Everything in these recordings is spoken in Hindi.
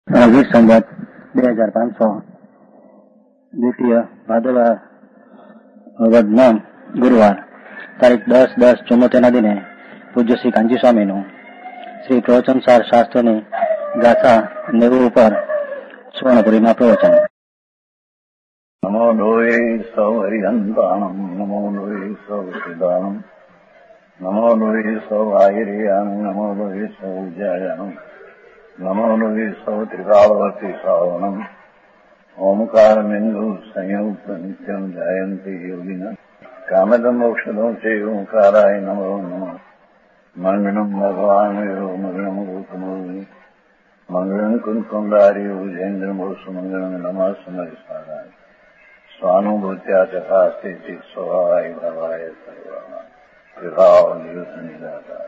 વીર સંવત 2500 દ્વિતીય ભાદરવા વદ 9 ગુરુવાર તારીખ 10/10/74 દિને પૂજ્ય શ્રી કાંજી સ્વામીનું શ્રી પ્રવચનસાર શાસ્ત્રની ગાથા 90 ઉપર સુવર્ણપુરીમાં પ્રવચન. નમો લોહે સૌ હરિહંતાણમ નમો લોહે સૌ સિદ્ધાણમ નમો લોહે સૌ આયર્યાણમ નમો લોહે સૌ જયાણમ નમો લોહે સૌ ત્રિકાળવતી શ્રાવણમ ઓમકારમિંદુ સંયુક્ત નિત્યમ જાયંતી યોગિના કામદમ મોક્ષદો છે ઓંકારાય નમો નમઃ. મંગળમ ભગવાન મંગળમ ગોતમોહિ મંગળમ કુંકુંડારી ઉજેન્દ્રમો સુમંગળમ નમઃ સમરિસ્વારાય સ્વાનુભૂત્યા ચકાસ્તે ચિત સ્વભાવાય ભવાય સર્વા વિભાવ નિયુત નિરાકાર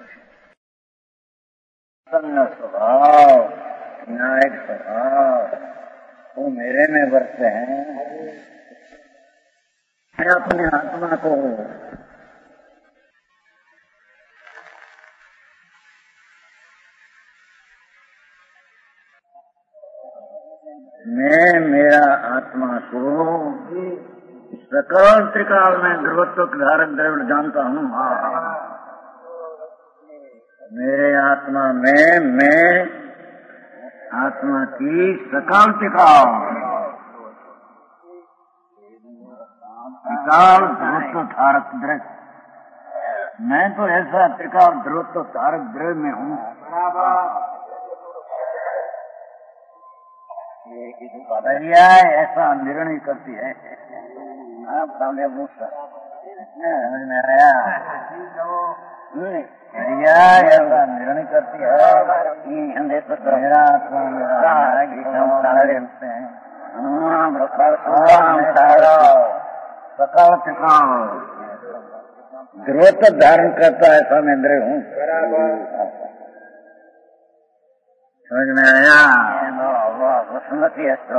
स्वभाव विनायक स्वभाव वो मेरे में बरसते हैं. मैं अपने आत्मा को मेरा आत्मा को सकल त्रिकाल में ध्रुवत्व धारक द्रविड़ जानता हूँ. मेरे आत्मा में मैं आत्मा की सकाल त्रिकाल ध्रुवत्व धारक द्रव्य, मैं तो ऐसा त्रिकाल ध्रुवत्व धारक द्रव्य में हूँ. दरिया ऐसा निर्णय करती है. आप सामने समझ में आया? दरिया ऐसा निर्णय करती है कि मेरा आत्मा सकाल त्रिकाल ध्रुवत्व धारण करता है. ऐसा मैं इंद्रिय हूँ. समझ में आया? वसुमती अस्त्र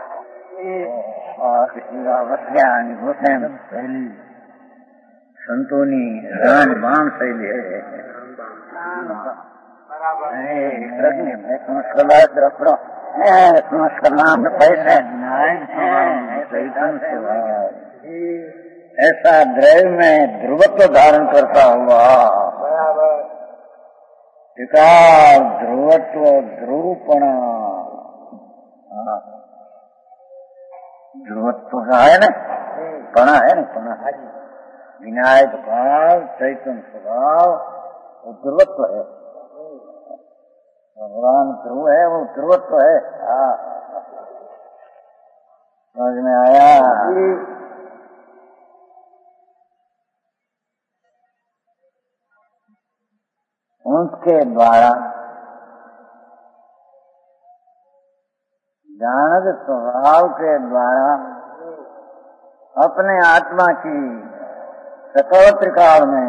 पहली संतोनी राम बाण शैली है. ऐसा द्रव्य में ध्रुवत्व धारण करता हुआ ध्रुवत्व ध्रुवपण ध्रुवत्व का है ना, पणा है ना, पणा विनायक भाव चैतन्य स्वभाव वो ध्रुवत्व है. भगवान ध्रुव है, वो ध्रुवत्व है. समझ में आया? उसके द्वारा जानक स्वभाव के द्वारा अपने आत्मा की सकल त्रिकाल में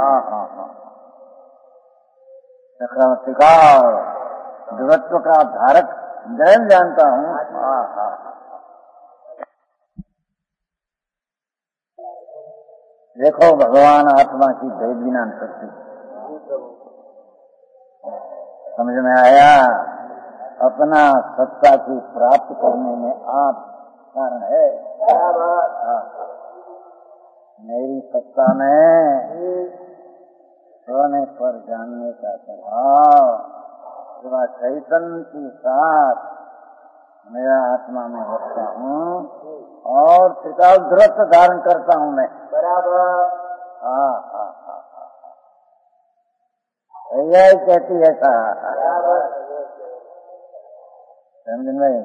सकल त्रिकाल ध्रुवत्व का धारक द्रव्य जानता हूँ. देखो भगवान आत्मा की भेद ज्ञान शक्ति समझ में आया? अपना सत्ता की प्राप्त करने में आप कारण है. मेरी सत्ता में सोने पर जानने का स्वभाव चैतन्य के साथ मेरा आत्मा में बसता हूँ और त्रिकाल ध्रुवत्व धारण करता हूँ मैं. बराबर. यही कहती है समझ में?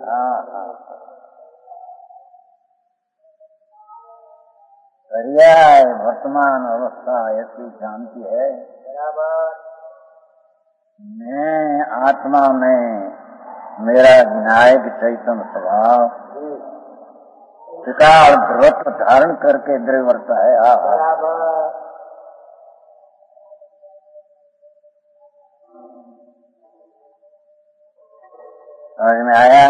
पर्याय वर्तमान अवस्था ऐसी जानती है. मैं आत्मा में मेरा विनायक चैतन्य स्वभाव त्रिकाल ध्रुवत्व धारण करके द्रव्य वर्ता है. समझ में आया?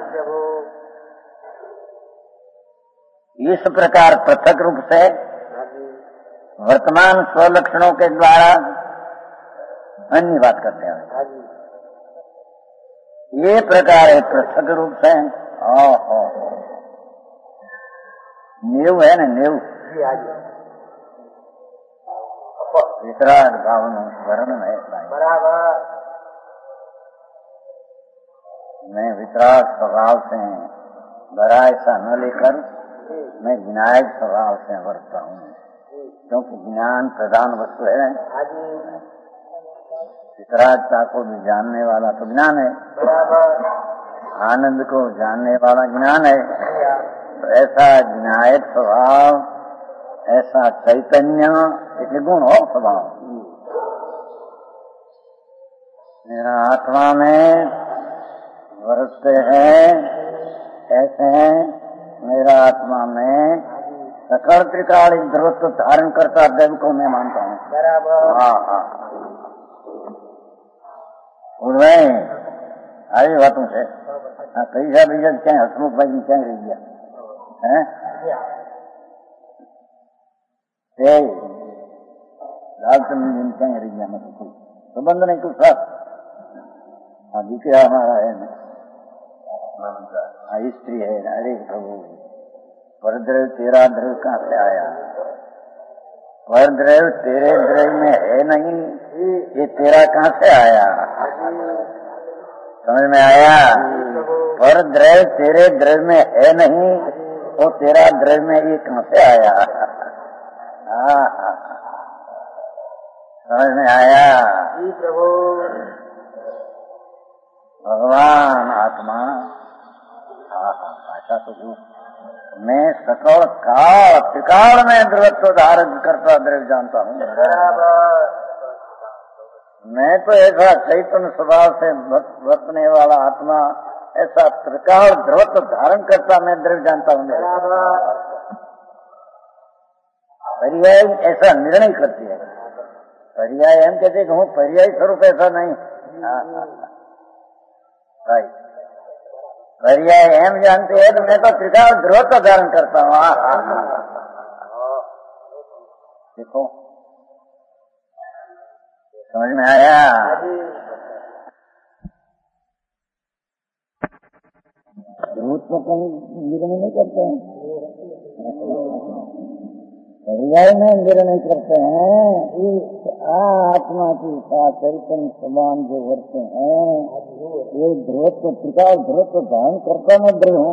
इस प्रकार पृथक रूप से वर्तमान स्वलक्षणों के द्वारा अन्य बात करते हैं. ये प्रकार है पृथक रूप से। नेव है ना, नेव वितराग भावन वर्ण है बराबर। मैं वितराग स्वभाव से बड़ा ऐसा न लेकर मैं विनायक स्वभाव से वर्तता हूँ, क्योंकि ज्ञान प्रधान वस्तु है। वितरागता को भी जानने वाला तो ज्ञान है, आनंद को जानने वाला ज्ञान है। तो ऐसा विनायक स्वभाव, ऐसा चैतन्य, इतने गुण हो स्वभाव। मेरा आत्मा में वर्तते हैं, ऐसे हैं। मेरा आत्मा में सकल त्रिकालिक ध्रुवत्व धारण करता देव को मैं मानता हूँ बराबर। हाँ आई बातों से पैसा बीजा क्या हसमुख भाई में क्या रह गया है लाल चंद्र जी क्या रह गया, मतलब कोई संबंध नहीं कुछ साथ अभी क्या हमारा है स्त्री है। अरे प्रभु, परद्रव्य तेरा द्रव्य कहाँ से आया? परद्रव्य तेरे द्रव्य में है नहीं, ये तेरा कहाँ से आया? समझ में आया? परद्रव्य तेरे द्रव्य में है नहीं, वो तेरा द्रव्य में ये कहाँ से आया? समझ में आया? प्रभु भगवान आत्मा भाषा तो जो मैं सकल काल त्रिकाल में द्रवत्व धारण करता द्रव्य जानता हूँ। मैं तो ऐसा चैतन्य स्वभाव से वर्तने वाला आत्मा, ऐसा त्रिकाल द्रवत्व धारण करता मैं द्रव्य जानता हूँ। पर्याय ऐसा निर्णय करती है। पर्याय हम कहते कि हूँ पर्याय स्वरूप ऐसा नहीं। पर्याय एम जानते हैं तो मैं तो त्रिकाल ध्रुवत्व धारण करता हूँ। देखो समझ में आया? ध्रुवत्व कहीं निर्णय नहीं करते हैं, पर्याय में निर्णय करते हैं। इस आत्मा की साथ चैतन्य समान जो वर्ते हैं, ये ध्रुवत्व त्रिकाल ध्रुवत्व धारण करता मैं द्रव्य हूँ।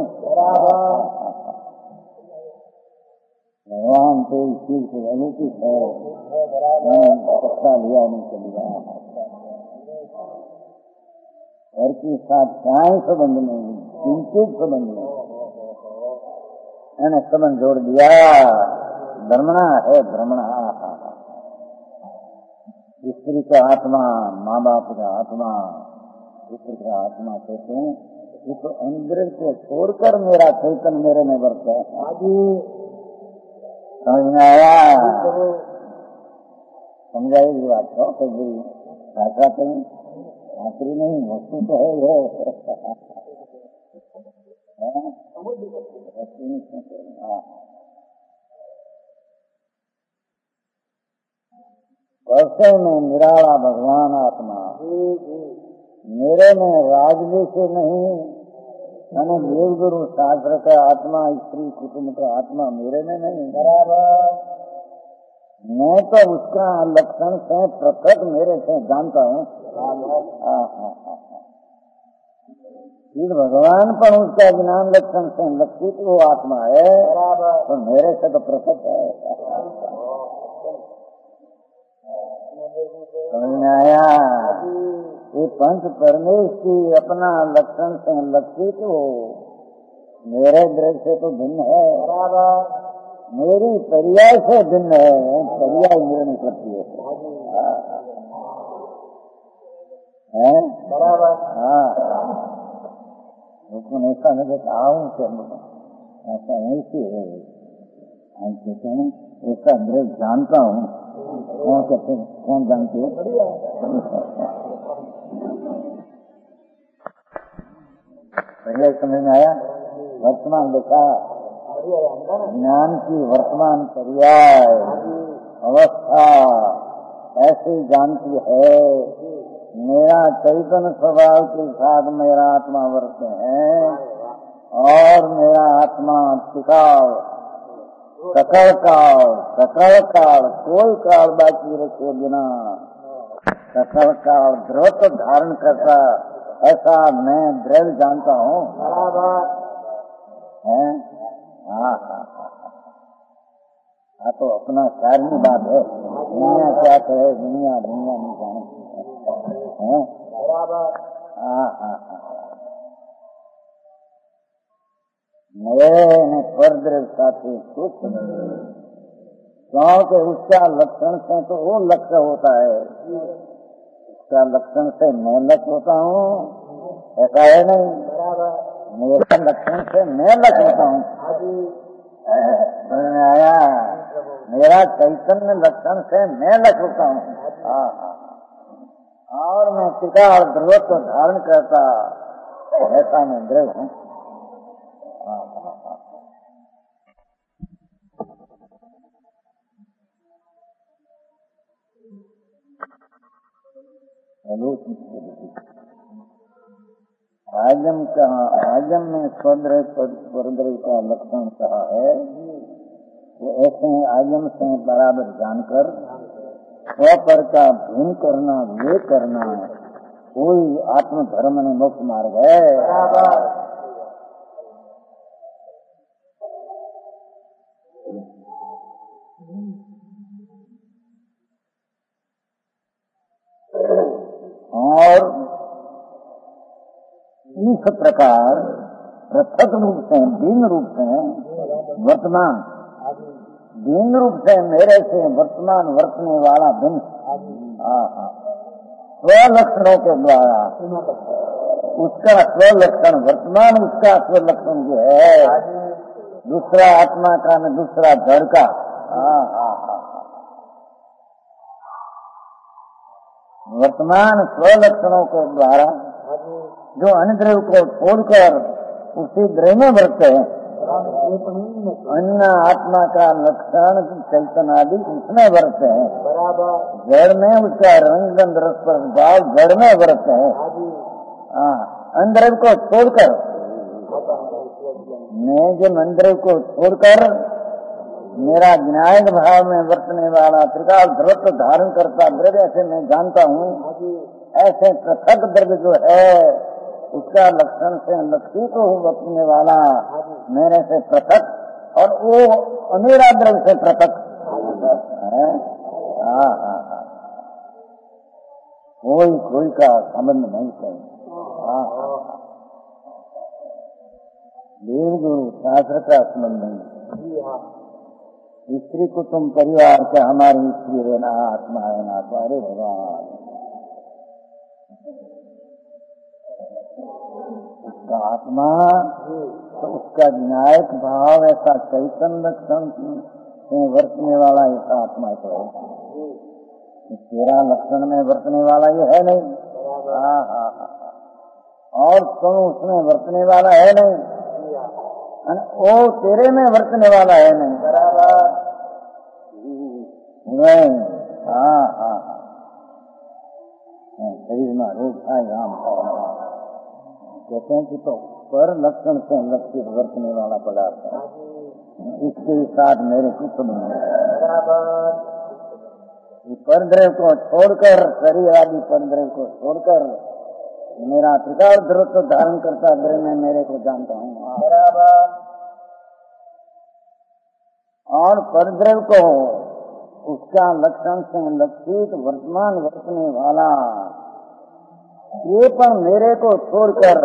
भगवान तो इस चीज से अलौकिक है, पत्ता लिया नहीं चलिया। घर के साथ कोई संबंध नहीं, किंचित संबंध नहीं, मैंने संबंध जोड़ दिया। धर्मणा है धर्मणा। स्त्री का आत्मा, माँ बाप का आत्मा, पुत्र का आत्मा कहते हैं। ये तो अंदर को छोड़कर मेरा चैतन्य मेरे में वर्त है। समझ में आया? समझाएगी बात को कोई भाषा तो आखिरी नहीं, वस्तु तो है ये। वर्षों में निराला भगवान आत्मा मेरे में राजवी से नहीं, मैंने देव गुरु शास्त्र का आत्मा, स्त्री कुटुंब का आत्मा मेरे में नहीं। बराबर मैं तो उसका लक्षण से पृथक मेरे से जानता हूँ। फिर भगवान पर उसका ज्ञान लक्षण से लक्षित वो आत्मा है, तो मेरे से तो पृथक है। समझ में आया? ये पंच परमेश की अपना लक्षण से लक्षित हो, मेरे द्रव्य से तो भिन्न है। मेरी पर्याय से भिन्न है, पर्याय निर्णय करती है। बराबर। हाँ, उसको ऐसा नहीं कहता आऊँ क्या, ऐसा ऐसी है। हम कहते हैं ऐसा द्रव्य जानता हूँ। कौन कहते हैं? कौन जानते हो? पर्याय समझ में आया? वर्तमान देखा, ज्ञान की वर्तमान पर्याय अवस्था ऐसी जानती है मेरा चैतन्य स्वभाव के साथ मेरा आत्मा वर्त है और मेरा आत्मा टिकाव सकल काल कोई काल बाकी रखे बिना सकल काल ध्रुव धारण करता, ऐसा मैं दृढ़ जानता हूँ। हाँ तो अपना कार्य बात है। दुनिया क्या कहे, दुनिया नहीं जाने। मेरे परद्रव साथी कुछ नहीं, क्योंकि उसका लक्षण से तो वो लक्ष्य होता है, उसका लक्षण से मैं लक्ष्य होता हूँ, ऐसा है नहीं। मेरा लक्षण से मैं लक्ष्य होता हूँ। आया मेरा चैतन्य लक्षण से मैं लक्ष्य होता हूँ। और मैं टिका और ध्रुव को धारण करता, ऐसा मैं दृढ़ हूँ। आजम में स्वद्रव का लक्षण कहा है, वो ऐसे आजम से बराबर जानकर स्वपर का भिन्न करना, ये करना कोई आत्म धर्म में मुक्त मार्ग है। और इस प्रकार पृथक रूप से भिन्न रूप से वर्तमान, भिन्न रूप से मेरे से वर्तमान वर्तने वाला भिन्न स्वलक्षणों के द्वारा उसका स्वलक्षण वर्तमान, उसका स्वलक्षण जो है दूसरा आत्मा का न दूसरा जड़ का। वर्तमान स्वलक्षणों के द्वारा जो अन्य को छोड़कर उसी द्रव्य में बरतते हैं, अन्य आत्मा का लक्षण चैतन्य आदि उसमें बरतते हैं, जड़ में उसका रंग गंध रस पर भाव जड़ में बरतते हैं। अंदर को छोड़कर, मैं जो मंदिर को छोड़कर मेरा विनायक भाव में वर्तने वाला त्रिकाल ध्रुव धारण करता द्रव्य ऐसे मैं जानता हूँ। ऐसे पृथक द्रव्य जो है उसका लक्षण से लक्षित हो वर्तने वाला मेरे से पृथक, और वो अमेरा द्रव्य से पृथक है। कोई का संबंध नहीं है। देव गुरु शास्त्र का संबंध नहीं। स्त्री कुटुंब परिवार से हमारी स्त्री रहना, आत्मा रहना, अरे भगवान उसका आत्मा तो उसका विनायक भाव ऐसा चैतन्य लक्षण से वर्तने वाला ऐसा आत्मा तो है, तेरा लक्षण में वर्तने वाला ये है नहीं। और तुम उसमें वर्तने वाला है नहीं, वो तेरे में वर्तने वाला है नहीं। बराबर शरीर में रोग था राम कहते हैं कि तो पर लक्षण से लक्षित वर्तने वाला पदार्थ है, इसके साथ मेरे कुछ नहीं है। परद्रव्य को छोड़कर, शरीर आदि परद्रव्य को छोड़कर मेरा त्रिकाल ध्रुव धारण करता द्रव्य में मेरे को जानता हूँ। बराबर। और परद्रव्य को उसका लक्षण से लक्षित वर्तमान वर्तने वाला ये पर मेरे को छोड़कर,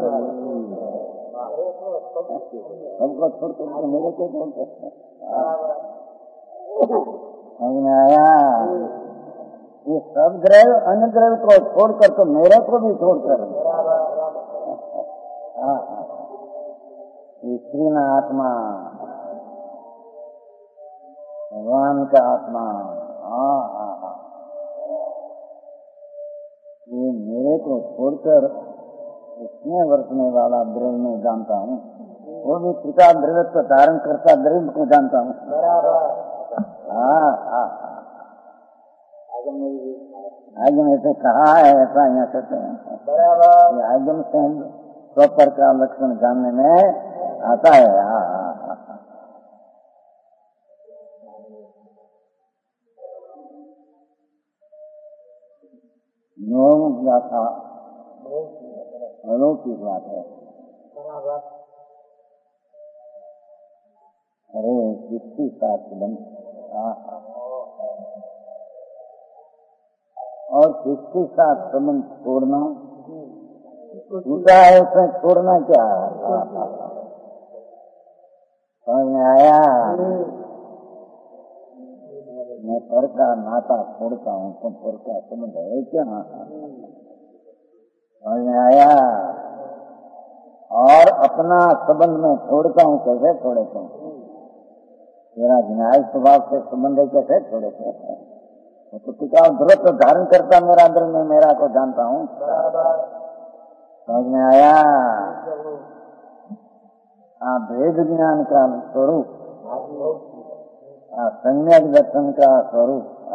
सबको छोड़कर मेरे को छोड़कर आया। ये सब द्रव्य अन्य द्रव्य को छोड़कर तो मेरे को भी छोड़कर स्त्री न आत्मा, भगवान का आत्मा, ये मेरे को छोड़कर उसमें वर्तने वाला द्रव्य में जानता हूँ, वो भी पिता द्रव्य को धारण करता द्रव्य को जानता हूँ। आगम ऐसे कहा है, ऐसा यहाँ कहते हैं। बराबर आगम से प्रॉपर का लक्षण जानने में आता है। था अलौकिक बात है। अरे किसकी साथ और किसके साथ संबंध छोड़ना टूटा है, उसमें छोड़ना क्या समझ में आया? मैं पर का नाता छोड़ता हूँ तो पर का संबंध है क्या? समझ में आया? और अपना संबंध में छोड़ता हूँ, कैसे छोड़े तुम? मेरा न्याय स्वभाव से संबंध है, कैसे छोड़े थे? तो टिकाव ध्रुव तो धारण करता मेरा अंदर में, मेरा को जानता हूँ। समझ में आया? भेद ज्ञान का स्वरूप, सम्यक दर्शन का स्वरूप।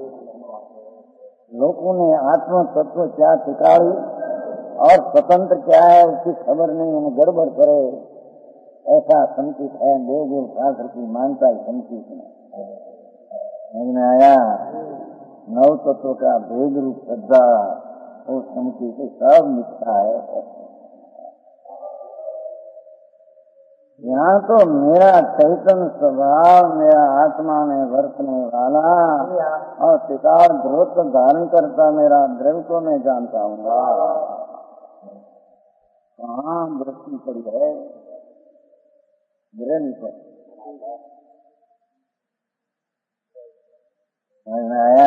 लोगों ने आत्म तत्व क्या टिकाऊ और स्वतंत्र क्या है उसकी खबर नहीं, उन्हें गड़बड़ करे ऐसा संकेत है। वेद शास्त्र की मानता है संकेत में। समझ में आया? नव तत्व का भेद रूप श्रद्धा और संकेत सब मिथ्या है। यहाँ तो मेरा चैतन्य स्वभाव, मेरा आत्मा में वर्तने वाला और टिकाव ध्रुव धारण करता मेरा द्रव्य को मैं जानता हूँ। कहाँ दृष्टि पड़ी है? द्रव्य पर। आया?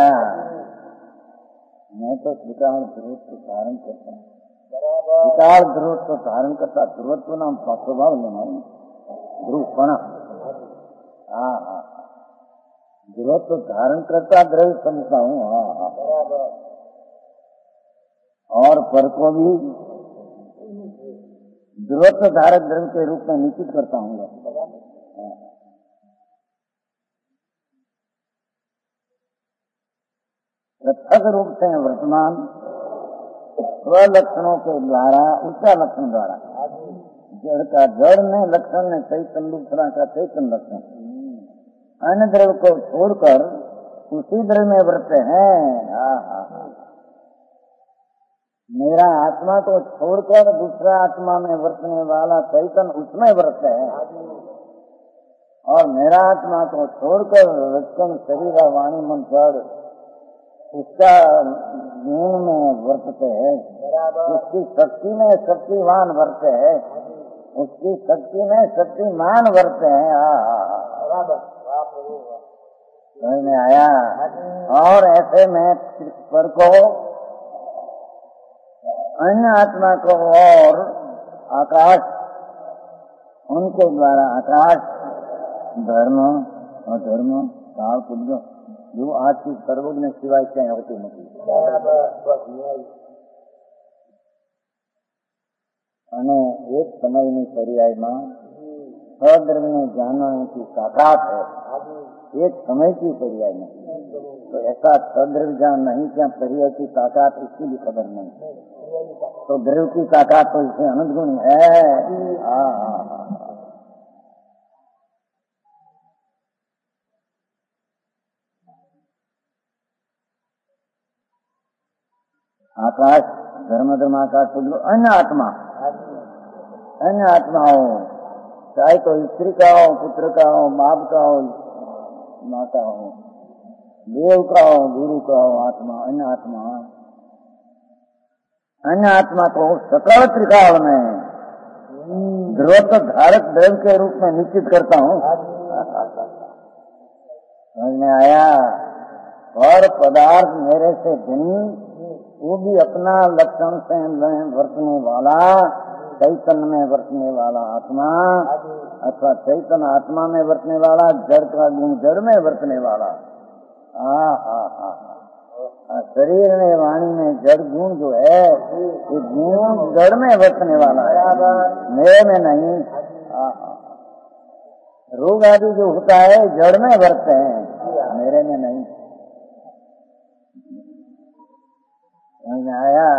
मैं तो टिकाव ध्रुव धारण करता हूँ। टिकाव ध्रुव धारण करता, ध्रुवत्व नाम स्वभाव लेना है, ध्रुवपणा। ध्रुवत्व धारण करता द्रव्य समझता हूँ। और पर को भी ध्रुवत्व धारक द्रव्य के रूप में निश्चित करता हूँ। पृथक रूप से वर्तमान स्वलक्षणों के द्वारा, ऊंचा लक्षण द्वारा, जड़ का जड़ में लक्षण है, चैतन्य दूसरा का चैतन्य लक्षण, अन्य द्रव्य को छोड़कर उसी द्रव्य में वर्ते हैं। मेरा आत्मा को छोड़कर दूसरा आत्मा में वर्तने वाला चैतन्य उसमें वर्ते है, और मेरा आत्मा को छोड़कर रचन शरीर वाणी मन जड़ उसका गुण में वर्तते है, उसकी शक्ति में शक्तिवान वर्ते है, उसकी शक्ति में शक्तिमान वर्ते हैं। समझ में आया? और ऐसे में पर को, अन्य आत्मा को और आकाश, उनके द्वारा आकाश धर्म और धर्म काल कुछ जो आज की सर्वज्ञ सिवाय क्या होती नहीं। અને એક સમયની પર્યાયમાં સદ્રવ્ય जानने की ताकत है, एक समय की पर्याय नहीं। तो ऐसा सद्रव्य जान नहीं क्या पर्याय की ताकत, इसकी भी खबर नहीं। तो द्रव्य की ताकत तो इसमें अनंत गुण है। आकाश धर्म धर्माकाश तो अन्य आत्मा, अन्य आत्माओं, चाहे तो स्त्री का हो, पुत्र का हो, बाप का हो, माता हो, देव का हो, गुरु का हो, आत्मा, अन्य आत्मा, अन्य आत्मा को सकल त्रिकाल में ध्रुव धारक द्रव्य के रूप में निश्चित करता हूँ। समझ में आया? और पदार्थ मेरे से भिन्न, वो भी अपना लक्षण से वर्तने वाला, चैतन्य में वर्तने वाला आत्मा, अथवा चैतन्य आत्मा में वर्तने वाला, जड़ का गुण जड़ में वर्तने वाला। शरीर में वाणी में जड़ गुण जो है, ये गुण जड़ में वर्तने वाला है, मेरे में नहीं। रोग आदि जो होता है जड़ में वर्तते हैं, मेरे में नहीं। समझ में आया?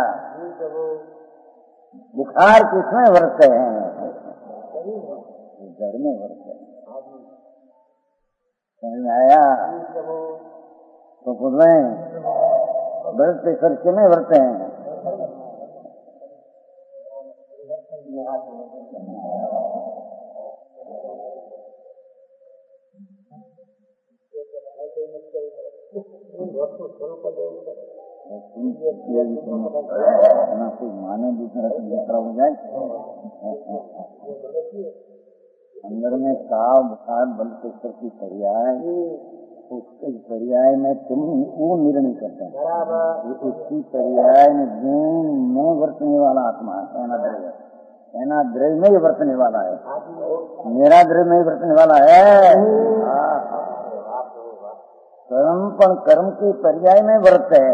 बुखार किसमें वर्ते हैं? जड़ में वर्ते हैं। समझ में आया? तो खुद में ब्लड प्रेशर किसमें वर्ते हैं? कोई माने दूसरा हो जाए अंदर में साव बुखार ब्लड प्रेशर की पर्याय, उसके पर्याय में तुम वो निर्णय करते हैं। उसकी पर्याय में वर्तने वाला आत्मा है ना द्रव्य में ही वर्तने वाला है। मेरा द्रव्य में ही वर्तने वाला है। कर्म की पर्याय में वर्त है।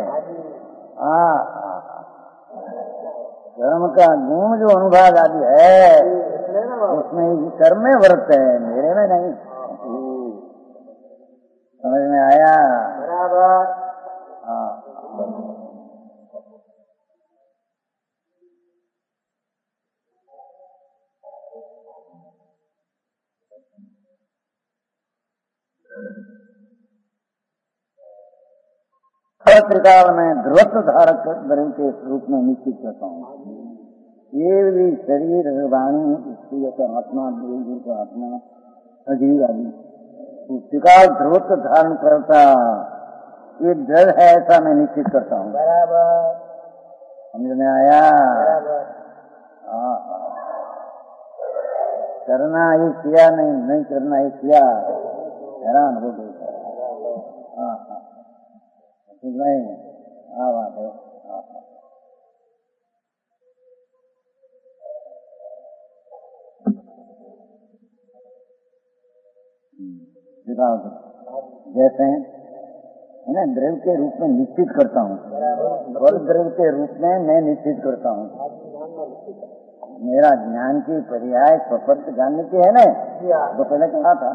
कर्म का गुण जो अनुभाग आदि है उसमें कर्म में वर्त है, मेरे में नहीं। समझ में आया? बराबर। हाँ, त्रिकाल में ध्रुवत्व धारक द्रव्य के रूप में निश्चित करता हूँ। ये भी शरीर, वाणी, आत्मा, आत्मा, अजीव आदि त्रिकाल ध्रुवत्व धारण करता ये जड़ है, ऐसा मैं निश्चित करता हूँ। बराबर। समझ में आया? करना ही किया, नहीं करना ही किया, हैरान हो गई। नहीं, बात है। जैसे है ना, द्रव्य के रूप में निश्चित करता हूँ और द्रव्य के रूप में मैं निश्चित करता हूँ। मेरा ज्ञान की पर्याय प्रपंच जानने की है ना, तो पहले कहा था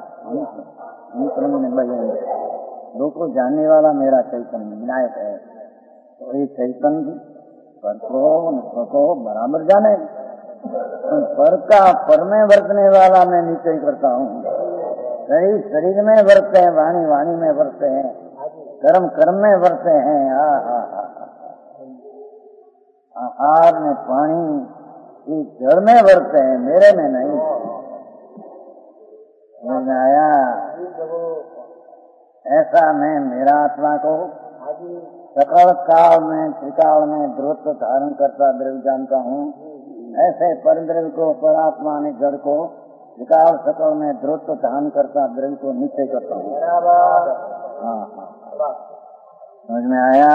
लोग को जानने वाला मेरा चैतन्य विनायक है। तो ये चैतन्य पर को बराबर जाने, पर का पर में वर्तने वाला मैं निश्चय करता हूँ। शरीर शरीर में वर्तते हैं, वाणी वाणी में वर्तते हैं, कर्म कर्म में वर्तते हैं। आहार में पानी इस जड़ में वर्तते हैं, मेरे में नहीं। समझ में आया? ऐसा मैं मेरा आत्मा को सकल काल में त्रिकाल में ध्रुवत्व धारण करता द्रव्य जानता हूँ। ऐसे पर द्रव्य को, परात्मा ने जड़ को त्रिकाल सकल में ध्रुवत्व धारण करता द्रव्य को निश्चय करता हूँ। समझ में आया?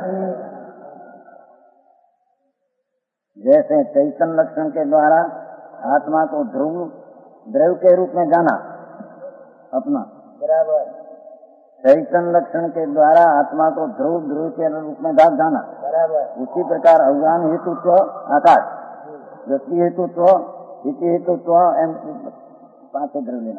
जैसे चैतन्य लक्षण के द्वारा आत्मा को ध्रुव द्रव्य के रूप में जाना अपना, बराबर। चैतन्य लक्षण के द्वारा आत्मा को ध्रुव ध्रुव के रूप में जाना, बराबर। उसी प्रकार अवगान हेतुत्व आकाश, व्यक्ति हेतुत्व, स्थिति हेतुत्व, पांच द्रव्य लेना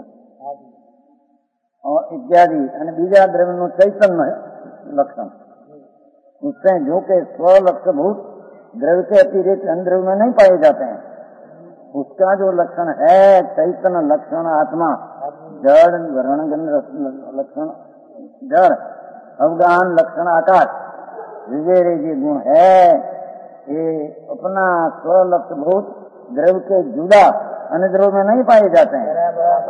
और इत्यादि बीजा द्रव्य चैतन्य लक्षण, उससे जो के स्व लक्ष्यभूत द्रव्य के अतिरिक्त अन्य द्रव्य में नहीं पाए जाते हैं, उसका जो लक्षण है चैतन्य लक्षण आत्मा, जड़ वर्ण गंध लक्षण जड़, अवगान लक्षण आकाश, विवेरे जी गुण है। ये अपना स्वलक्ष्यभूत द्रव्य के जुदा अन्य द्रव्य में नहीं पाए जाते हैं।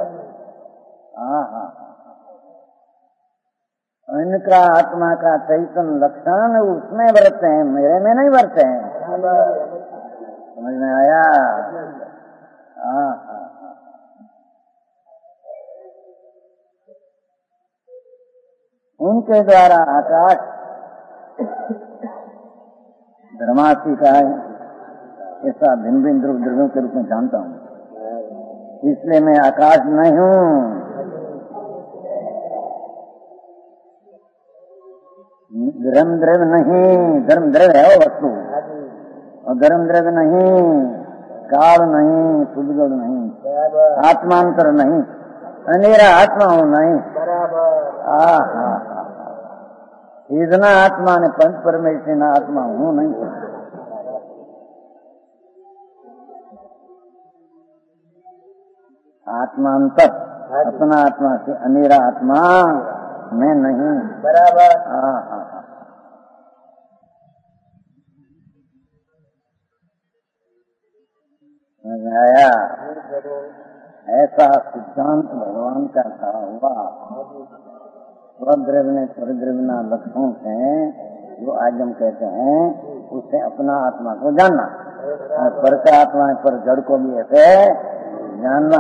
इनका आत्मा का चैतन्य लक्षण उसमें बरतते हैं, मेरे में नहीं बरतते हैं। समझ में आया? उनके द्वारा आकाश धर्मार्थी का है, ऐसा भिन्न भिन्न द्रव्यों के रूप में जानता हूँ, इसलिए मैं आकाश नहीं हूँ। धर्म द्रव्य नहीं, धर्म द्रव्य है वो वस्तु, और धर्म द्रव्य नहीं, काल नहीं, सुदगुण नहीं, आत्मांतर नहीं, अनेरा आत्मा हूँ नहीं। इतना आत्मा ने पंच परमेश्वर ना आत्मा हूँ नहीं। आत्मांतर अपना आत्मा से अनेरा आत्मा मैं नहीं। बराबर। हाँ हाँ आया। ऐसा सिद्धांत भगवान का कहा हुआ स्वद्रव्य स्वद्रव्य लक्षणों से जो आगम कहते हैं उससे अपना आत्मा को जानना और पर का आत्मा पर जड़ को भी ऐसे जानना।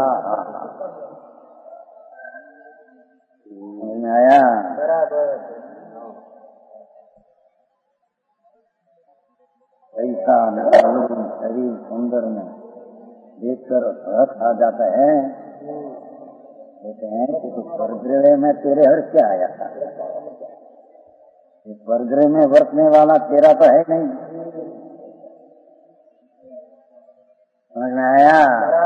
आया। ऐसा शरीर सुंदर में देखकर हर्ष आ जाता है। कहते हैं कि तो परग्रह में तेरे हर्ष क्या आया था? परग्रह में वर्तने वाला तेरा तो है नहीं। समझ में आया?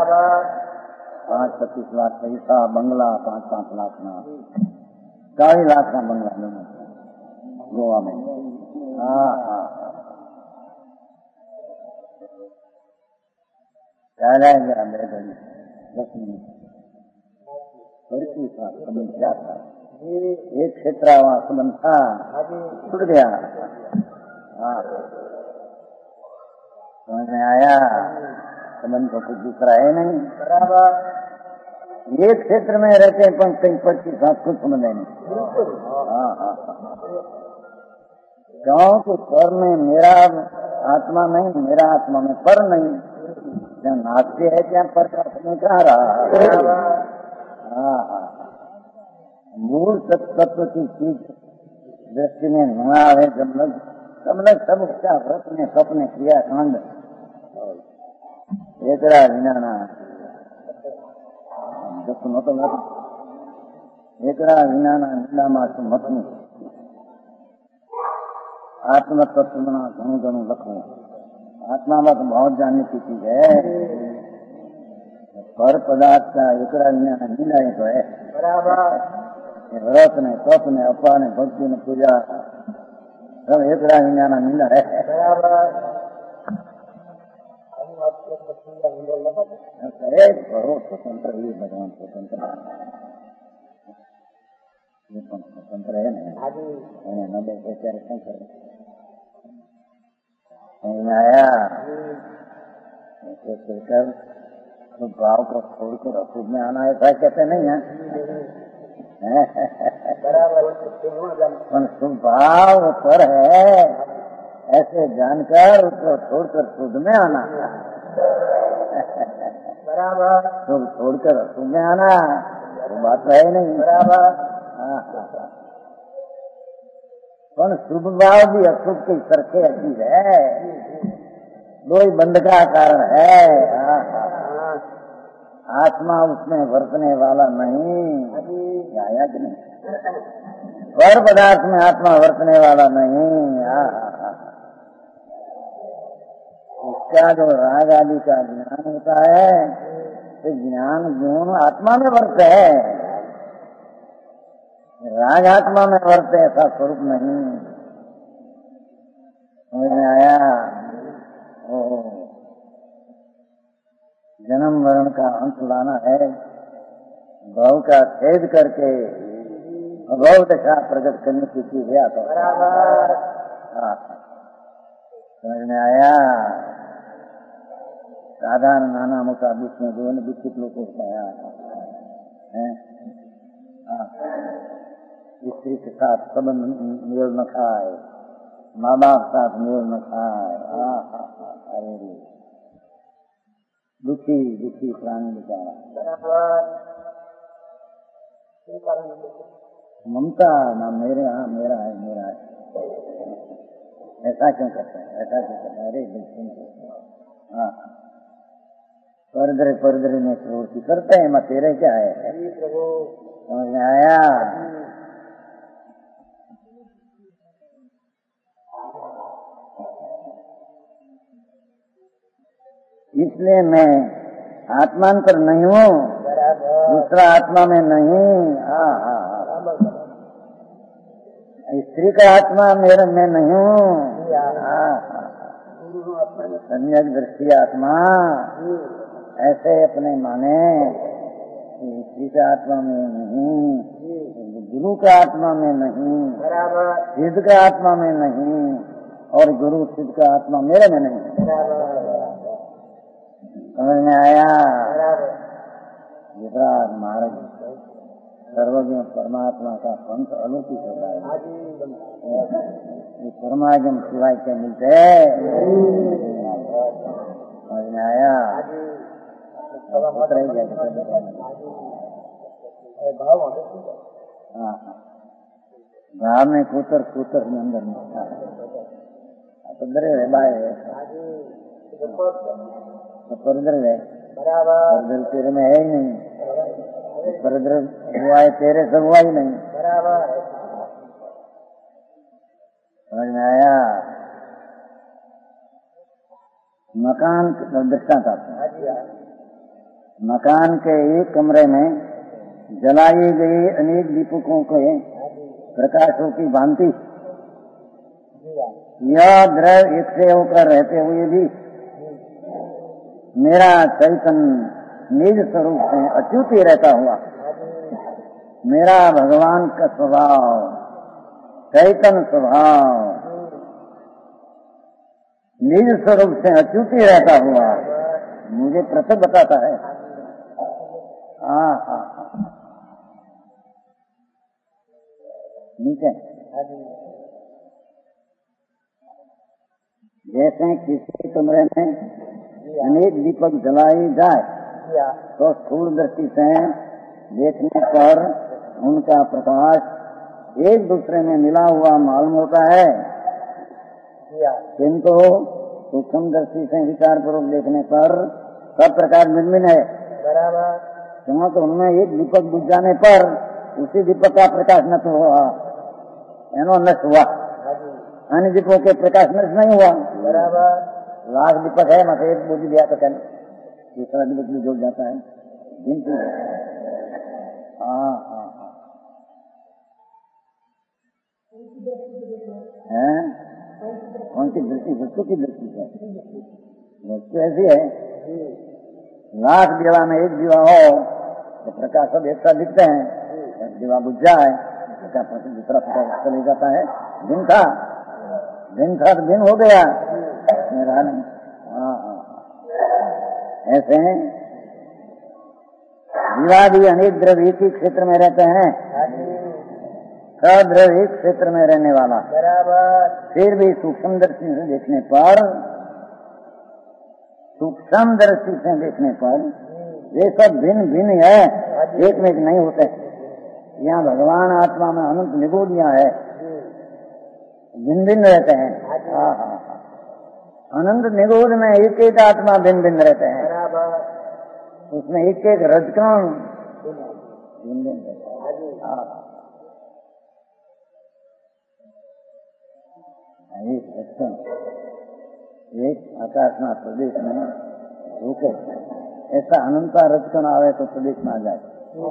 5-25 लाख पैसा बंगला 5-5 लाख ना 40 लाख का बंगला गोवा में। हाँ हाँ जाएंगे मेरे घड़ी 10 मिनट संबंध क्या था? एक क्षेत्र वहाँ संबंध था छूट गया। हाँ समझ में आया? संबंध को कुछ दूसरा है नहीं। बराबर। एक क्षेत्र में रहते हैं पर कहीं पर के साथ कुछ संबंध है नहीं। हाँ हाँ क्योंकि पर में मेरा आत्मा नहीं, मेरा आत्मा में पर नहीं। जहाँ नाचते है क्या पर में कहा रहा। हाँ मूल तत्व की चीज दृष्टि में न आवे जब लग सब उसका व्रत में स्वप्न क्रिया कांड एकरा विना सुनो तो एकरा विना नीला मासु मतनु आत्म तत्व घणु घणु लखू। आत्मा में तो बहुत जानने की चीज है। पर पदार्थ का एकरा विना नीला ही तो है। बराबर। व्रत ने तप ने अपा ने भक्ति ने पूजा सब एकरा विना नीला है। बराबर। स्वतंत्र ही भगवान स्वतंत्र स्वतंत्र है ना। नब्बे से आया कहकर तो भाव को छोड़कर अशुभ में आना ऐसा कहते नहीं है। बराबर। शुभ भाव पर है ऐसे जानकर उसको छोड़कर शुद्ध में आना। बराबर। शुभ छोड़कर शुभ में आना वो बात तो है नहीं। बराबर। पर शुभ भाव भी अशुभ के सरखे अजीब है। दो ही बंध का कारण है। आत्मा उसमें वर्तने वाला नहीं। आया कि नहीं? पर पदार्थ में आत्मा वर्तने वाला नहीं। इसका जो राग आदि का ज्ञान होता है तो ज्ञान गुण आत्मा में वर्त है। राग आत्मा में वर्ते ऐसा स्वरूप नहीं। समझ में आया? जन्म मरण का अंत लाना है। भाव का छेद करके भाव दशा प्रकट करने की चीज है। तो बराबर। समझ में आया? साधारण नाना मोटा बीच में जो विकसित लोग को बताया है। स्त्री के साथ संबंध मेल न खाए, माँ बाप साथ मेल न खाए। अरे दुखी दुखी प्राणी बेचारा। ममता ना मेरे यहाँ मेरा है मेरा है ऐसा क्यों करता है? ऐसा क्यों करता है? अरे बिल्कुल। हाँ परदरे में प्रवृत्ति करते हैं। मैं तेरे क्या है? समझ में आया? इसलिए मैं आत्मांतर नहीं हूँ, दूसरा आत्मा में नहीं। स्त्री का आत्मा मेरे में नहीं हूँ। सम्यक दृष्टि आत्मा ऐसे अपने माने, स्त्री का आत्मा में नहीं, गुरु का आत्मा में नहीं, सिद्ध का आत्मा में नहीं, और गुरु सिद्ध का आत्मा मेरे में नहीं। समझ में आया? दूसरा मार्ग सर्वज्ञ परमात्मा का पंथ अलौकिक होता है। परमागम सिवाय क्या मिलते है? समझ में आया? भाव में कूतर कूतर में अंदर मिलता है। परदरे है बाय परदर है, परदर तेरे में है ही नहीं। परदर हुआ है तेरे, सब हुआ ही नहीं। समझ में आया? मकान दृष्टांत आता है। मकान के एक कमरे में जलाई गई अनेक दीपकों के प्रकाशों की भांति यह द्रव्य एक से होकर रहते हुए भी मेरा चैतन्य निज स्वरूप से अच्युत ही रहता हुआ, मेरा भगवान का स्वभाव चैतन्य स्वभाव निज स्वरूप से अच्युत ही रहता हुआ मुझे प्रत्यक्ष बताता है। नीचे जैसे किसी कमरे में अनेक दीपक जलाई जाए तो स्थूल दृष्टि से देखने पर उनका प्रकाश एक दूसरे में मिला हुआ मालूम होता है, किंतु सूक्ष्म दृष्टि से विचार पूर्वक देखने पर सब प्रकाश भिन्न भिन्न है। क्योंकि उनमें एक दीपक बुझ जाने पर उसी दीपक का प्रकाश नष्ट हुआ, नष्ट हुआ, अन्य दीपों के प्रकाश नष्ट नहीं हुआ। लाख दीपक है, मतलब एक बुझ गया तो क्या दूसरा दीपक भी जुड़ जाता है। कौन सी दृष्टि? वस्तु की दृष्टि है। वस्तु ऐसी है, लाख दीवा में एक दीवा हो तो प्रकाश सब एक साथ दिखते हैं। दीवा बुझ जाए तो दूसरा प्रकाश चले जाता है। दिन था तो दिन हो गया, मेरा नहीं। ऐसे दीवा भी अनेक द्रव्य एक ही क्षेत्र में रहते हैं, सब द्रव्य एक क्षेत्र में रहने वाला, फिर भी सूक्ष्म दृष्टि से देखने पर ये सब भिन्न भिन्न है, एक में एक नहीं होते। यहाँ भगवान आत्मा में अनंत निगूढ़ियां है, भिन्न भिन्न रहते हैं। अनंत निगूढ़ में एक एक आत्मा भिन्न भिन्न रहते हैं, उसमें एक एक रजकण भिन्न भिन्न रहते हैं। एक रजकण एक आकाशना प्रदेश में रुके, ऐसा अनंता रजकण आवे तो प्रदेश में आ जाए।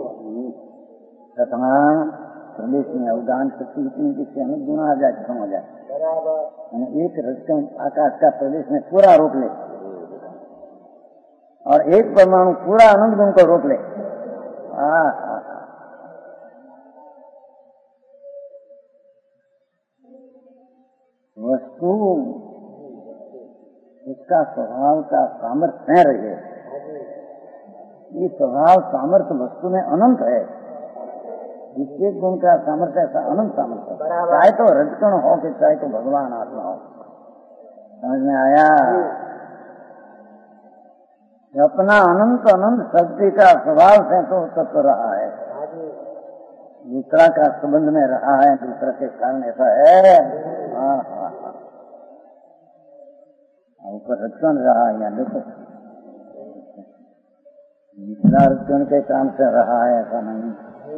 तथा प्रदेश में अवदान शक्ति इतनी जिससे अनंत गुना आ जाए, खत्म हो जाए। एक रजकण आकाश का प्रदेश में पूरा रोक ले और एक परमाणु पूरा अनंत गुण को रोक ले। वस्तु इसका स्वभाव का सामर्थ्य रहे, ये स्वभाव सामर्थ्य वस्तु में अनंत है। इसके गुण का सामर्थ्य ऐसा अनंत सामर्थ्य, चाहे तो रजकण हो कि चाहे तो भगवान आत्मा हो। समझ में आया? अपना अनंत अनंत शक्ति का स्वभाव से तो तत्व रहा है, दूसरा का संबंध में रहा है, दूसरा के कारण ऐसा है। ऊपर रजकण रहा है, यहाँ देखो दूसरा रजकण के काम से रहा है, ऐसा नहीं।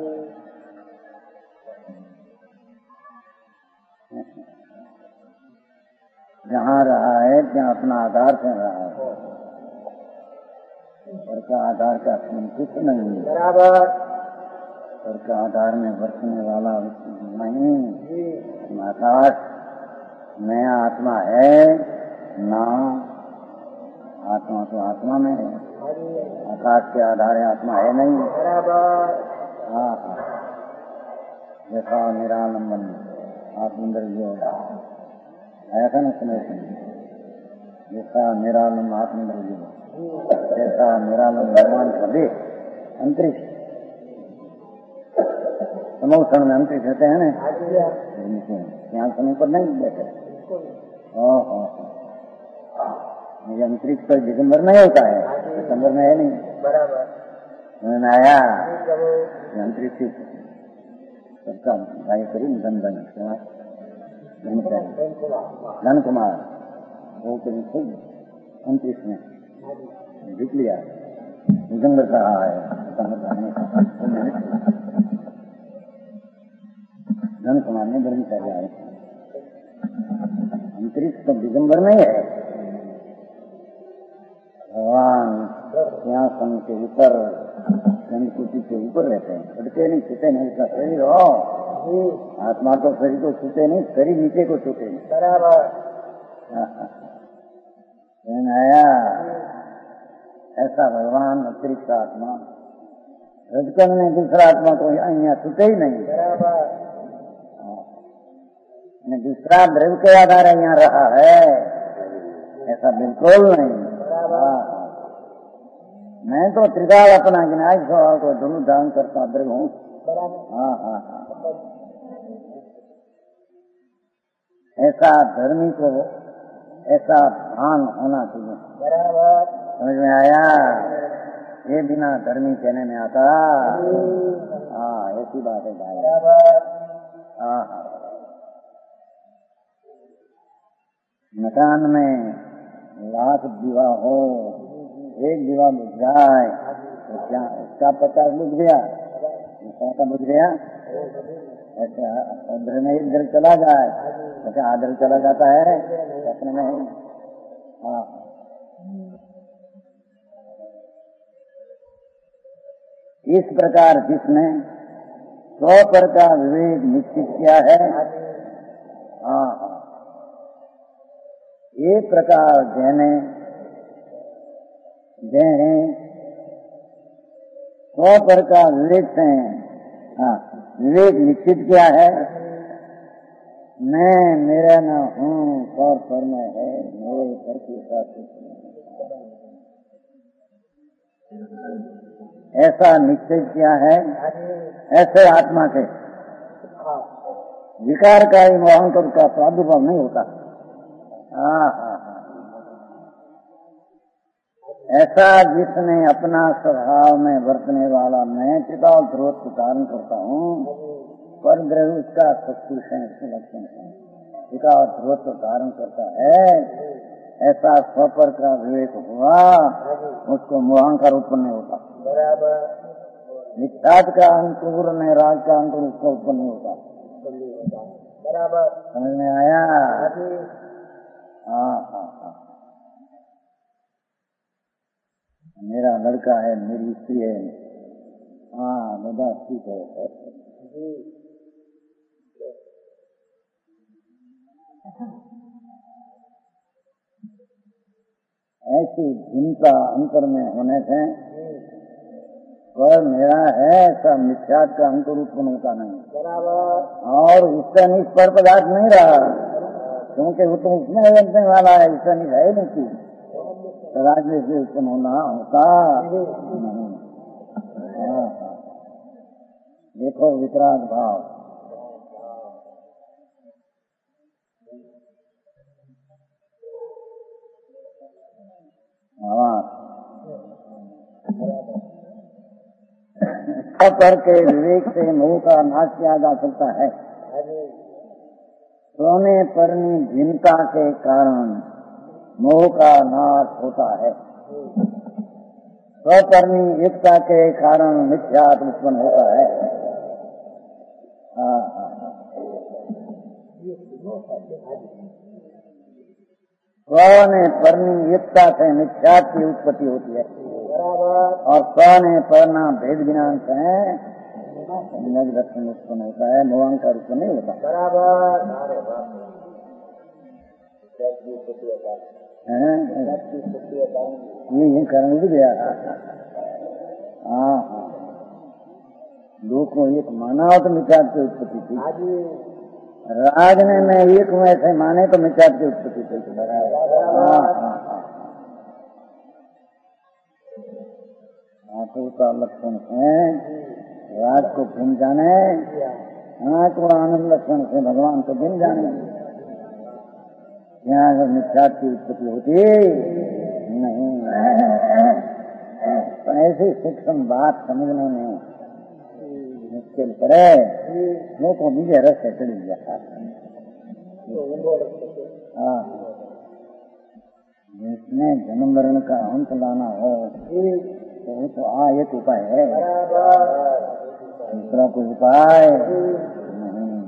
जहाँ रहा है जहाँ अपना आधार से रहा है, और का आधार का संचित नहीं है। स्वर्ग के आधार में बरसने वाला नहीं, आकाश में आत्मा है ना, आत्मा तो आत्मा में है, आकाश के आधार आत्मा है नहीं। हाँ हाँ, जैसा निरालंबन आत्मंदर जो ऐसा न सुने, जैसा निरालंब आत्मंदर जो, जैसा निरालंब भगवान का देह अंतरिक्ष, समोक्षण में अंतरिक्ष रहते हैं ना, यहाँ समय पर नहीं बैठे। ये अंतरिक्ष पर दिसंबर में होता है, दिसंबर में है नहीं। बराबर आया अंतरिक्ष सबका भाई करी धन कुमार वो कभी खुद अंतरिक्ष में दिख लिया, दिसंबर कहा है, धन कुमार ने धर्म कर जाए। अंतरिक्ष तो दिसंबर में है, भगवान सिंहासन के ऊपर चंद्रकुटी के ऊपर रहते हैं, छूटते नहीं, छूटे नहीं, इसका शरीर हो, आत्मा तो शरीर को छूटे नहीं, शरीर नीचे को छूटे नहीं। बराबर आया ऐसा भगवान अतिरिक्त आत्मा रजकन में दूसरा आत्मा को यहाँ छूटे ही नहीं। बराबर दूसरा द्रव्य के आधार यहाँ रहा है, ऐसा बिल्कुल नहीं। मैं तो त्रिकाल अपना गिनाय सवाल को दोनों दान करता द्रव्य हूँ। हाँ हाँ हाँ, ऐसा धर्मी को ऐसा भान होना चाहिए। समझ में आया? ये बिना धर्मी कहने में आता। हाँ, ऐसी बात है भाई। हाँ हाँ, मकान में लाख दीवा हो, एक दीवा बुझ जाए तो क्या उसका 50 बुझ गया, उसका बुझ गया। ऐसा उधर में इधर चला जाए तो क्या आधर चला जाता है अपने में? हाँ, इस प्रकार जिसने 100 का विवेक निश्चित किया है, हाँ, एक प्रकार जैने 100 का विवेक से, हाँ, विवेक निश्चित किया है, मैं मेरा न हूँ, पर मैं है, मेरे पर के साथ ऐसा निश्चय किया है। ऐसे आत्मा से विकार का ही मोहांतर का प्रादुर्भाव नहीं होता। हाँ हाँ, ऐसा जिसने अपना स्वभाव में बरतने वाला मैं त्रिकाल ध्रुवत्व धारण करता हूँ, पर ग्रह उसका सत्पुरुष है, लक्षण है, त्रिकाल ध्रुवत्व धारण करता है, ऐसा स्वपर का विवेक हुआ, उसको मोहांकार उत्पन्न नहीं होता। बराबर निष्ठात का अंकुर ने राग का अंकुर उसको उत्पन्न नहीं होता। बराबर समझ में आया? हाँ हाँ हाँ, मेरा लड़का है, मेरी स्त्री है, हाँ दादा ठीक है। ऐसी भिन्नता अंतर में होने से पर मेरा है, ऐसा मिथ्यात का अंकुर उत्पन्न होता नहीं। बराबर और उसका निज पर पदार्थ नहीं रहा, क्योंकि वो तो उसमें बनने वाला है, इसका निज है नहीं, राज्य से उत्पन्न होना होता नहीं। देखो वितराग भाव, पर के विवेक से मोह का नाश किया जा सकता है। सोने परनी भिन्नता के कारण मोह का नाश होता है। स्वपर्णी एकता के कारण मिथ्यात्व उत्पन्न होता है। स्वने परनी एकता से मिथ्यात्व की उत्पत्ति होती है, और स्वने परना भेद ज्ञान से निज लक्षण उत्पन्न होता है, भगवान का रूप नहीं होता। ये कारण उड़ गया। हाँ हाँ, दो को एक माना हो तो मिचाट की उत्पत्ति थी। राज ने मैं एक हूँ ऐसे माने तो मिचाट की उत्पत्ति थी। हाँ हाँ आंखों का लक्षण है, राज को भिन्न जाने, आंख को आनंद लक्षण से भगवान को भिन्न जाने। यहाँ अगर मिथ्यात्व की उत्पत्ति होती नहीं, तो ऐसी सूक्ष्म बात समझने में मुश्किल पड़े, वो को मुझे रस से चढ़ गया। हाँ, जिसमें जन्म मरण का अंत लाना हो तो वो तो एक उपाय है, दूसरा कोई उपाय नहीं।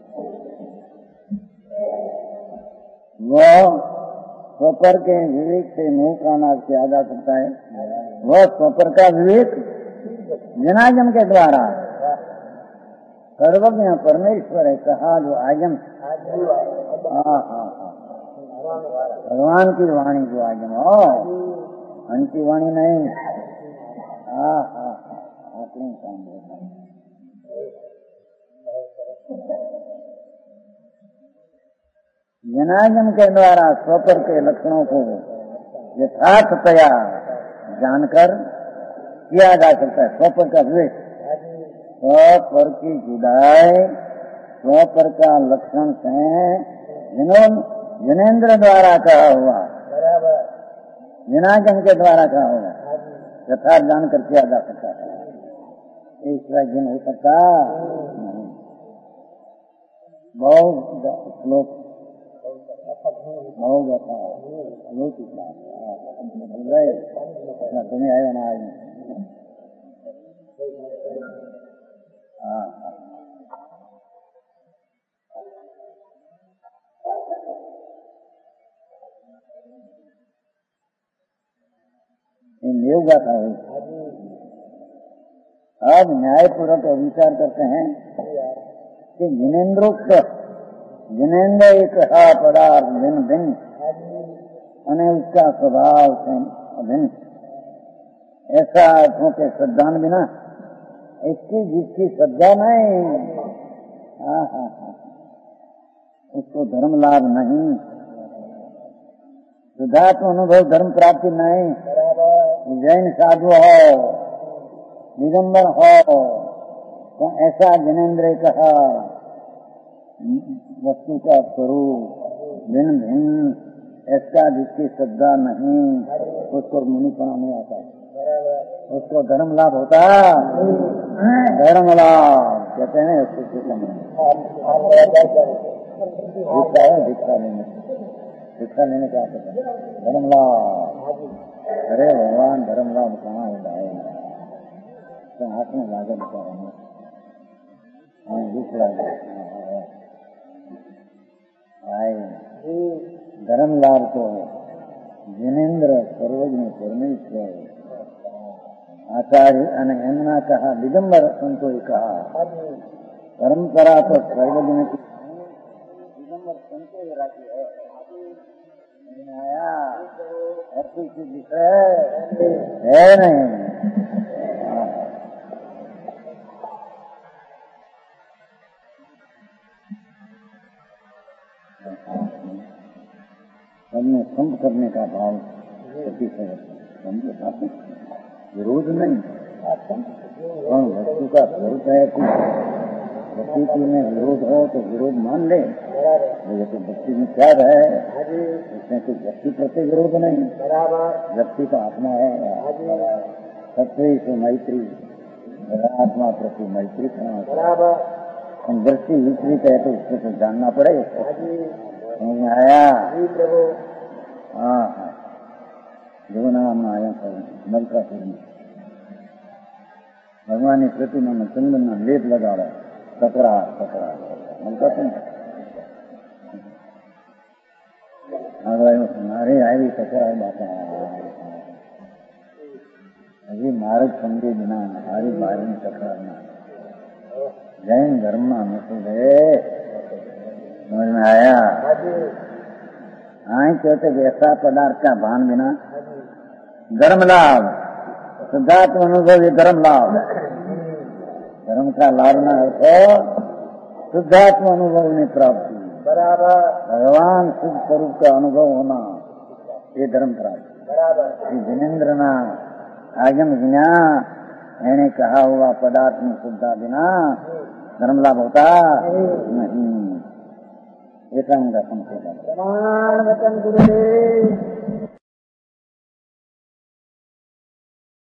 वो स्वपर के विवेक से मुंह का नाश किया जा सकता है। वह स्वपर का विवेक जनाजम के द्वारा सर्वज्ञ परमेश्वर है कहा जो आजम। हाँ हाँ हाँ, भगवान की वाणी जो आजम हो, उनकी वाणी नहीं। हाँ हाँ हाँ, अपने काम जनाजम के द्वारा स्वपर के लक्षणों को यथार्थतया जानकर किया जा सकता है। स्वपर का विवेक, स्वपर की जुदाई स्वपर का लक्षण से जनेन्द्र द्वारा कहा हुआ, जनाजम के द्वारा कहा हुआ यथार्थ जानकर किया जा सकता है। इसका जिन हो सकता बहुत श्लोक हो जाता है। तुम्हें आया ना आए। हाँ योगा था। अब न्यायपूर्वक विचार करते हैं कि जिनेन्द्रोक्त जिनेन्द्र एक पदार्थ भिन्न भिन्न और उसका स्वभाव से अभिन्न, ऐसा अर्थों के श्रद्धा बिना इसकी जिसकी श्रद्धा नहीं, हाँ हाँ हाँ, उसको धर्म लाभ नहीं, शुद्धात्म अनुभव धर्म प्राप्ति नहीं। जैन साधु हो, दिगंबर हो, तो ऐसा जिनेन्द्र कहा वस्तु का स्वरूप भिन्न भिन्न, ऐसा जिसकी श्रद्धा नहीं उसको मुनिपना नहीं आता, उसको धर्म लाभ होता। धर्म लाभ कहते हैं उसको भिक्षा लेने का धर्म लाभ। अरे भगवान धर्म लाभ कहाँ होता है, तो हाथ में लागे बेचारा धर्म लाभ तो जिनेन्द्र सर्वज्ञ परमेश्वर आचार्य अनहना कहा, दिगंबर संतो कहा, परंपरा तो सर्वज्ञ की दिगंबर संतो राखी है। आया ऐसी चीज है नहीं। हमने संत करने का भाव विरोध नहीं, वस्तु का स्वरूप है। प्रकृति में विरोध हो तो विरोध मान ले, तो भक्ति में क्या है, इसमें कोई व्यक्ति प्रति विरोध नहीं, व्यक्ति तो आत्मा है। सत्य से मैत्री, आत्मा प्रति मैत्री करना, दृष्टि विपरीत है तो उसको तो जानना पड़ेगा। समझ आया? हाँ हाँ, जो नाम आया मलका में भगवान की प्रतिमा में चंदन में लेप लगा रहा है, कपड़ा कपड़ा मलका हमारे आई कचरा बात अभी मार्ग समझे बिना हमारी बारे में टकराना जैन धर्म में अनुकूल है। समझ में आया? आई कहते कि ऐसा पदार्थ का भान बिना धर्म लाभ, शुद्धात्म अनुभव ये धर्म लाभ। धर्म का लाभ न हो तो शुद्धात्म अनुभव नहीं प्राप्ति। बराबर। भगवान शुद्ध स्वरूप का अनुभव होना ये धर्म प्राप्ति। बराबर। जिनेन्द्र ना आगम ज्ञान मैंने कहा हुआ पदार्थ में शुद्धा बिना धर्म लाभ होता नहीं। एक उनका संशोधन। प्रमाण वचन गुरुदेव।